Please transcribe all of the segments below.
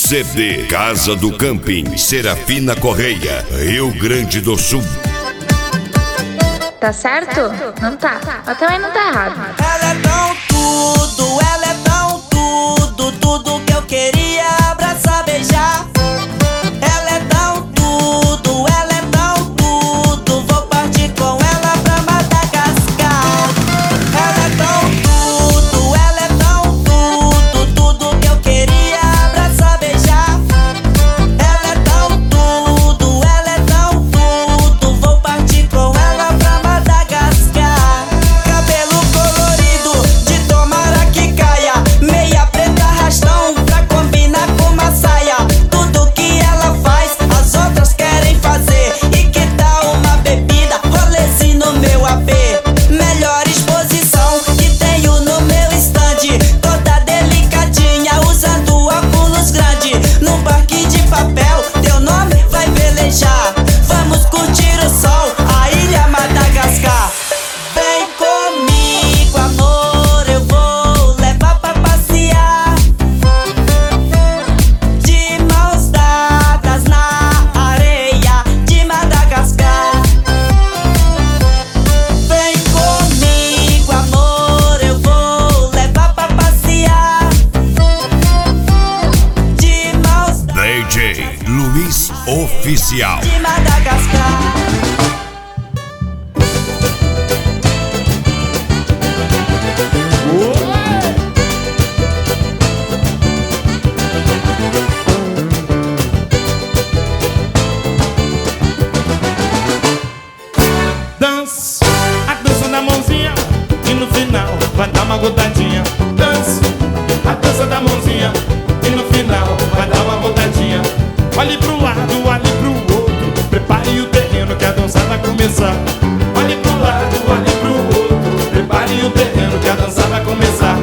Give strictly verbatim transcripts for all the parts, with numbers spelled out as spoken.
C D Casa do Camping, Serafina Correia, Rio Grande do Sul. Tá certo? Não tá. Mas também não tá errado. Ela é tão tudo, ela é tão tudo, tudo que eu queria abraçar, beijar. Ela é tão tudo, ela é tão tudo, vou partir com ela pra Madagascar. Ela é tão tudo, ela é tão tudo, tudo que eu queria abraçar, beijar. Ela é tão tudo, ela é tão tudo, vou partir com ela pra Madagascar. Cabelo colorido, de tomara que caia, meia preta arrastão pra combinar com uma saia. Tudo que ela faz, as outras querem fazer. E que tal uma bebida, rolezinho no meu A P? Melhor exposição que tenho no meu stand, toda delicadinha, usando óculos grande. Num parque de papel, teu nome vai velejar. Vamos curtir o sol, a ilha Madagascar. Vem comigo, amor, eu vou levar pra passear, de mãos dadas na areia de Madagascar. Vem comigo, amor, eu vou levar pra passear, de mãos dadas D J Luiz Oficial. de Madagascar. Dance, a dança da mãozinha, e no final vai dar uma gotadinha. Dance, a dança da mãozinha, e no final vai dar uma gotadinha. Olhe pro lado, olhe pro outro, prepare o terreno que a dança vai começar. Olhe pro lado, olhe pro outro, prepare o terreno que a dança vai começar.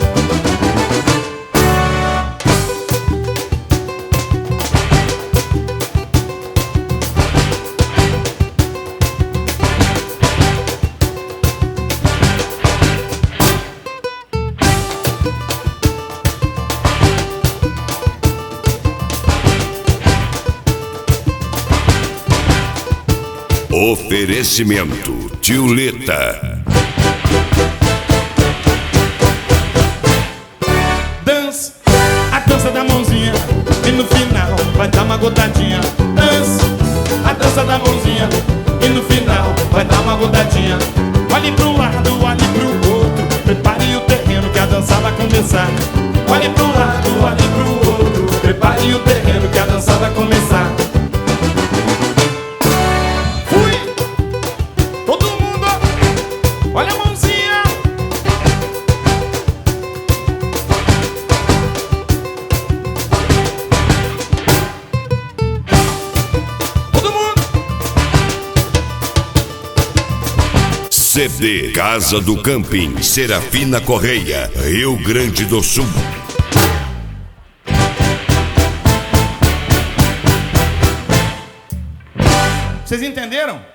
Oferecimento Tiuleta. Dance, a dança da mãozinha, e no final vai dar uma gotadinha. Dance, a dança da mãozinha, e no final vai dar uma gotadinha. Olhe pro lado, olhe pro outro, prepare o terreno que a dança vai começar. Olhe pro lado, olhe pro outro, prepare o terreno que a dança vai começar. Fui! Todo mundo, olha a mãozinha. Todo mundo. C D Casa do Camping, Serafina Correia, Rio Grande do Sul. Vocês entenderam?